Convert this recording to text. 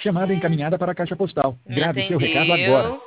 Chamada encaminhada para a caixa postal. Me Grave seu recado agora. atendeu.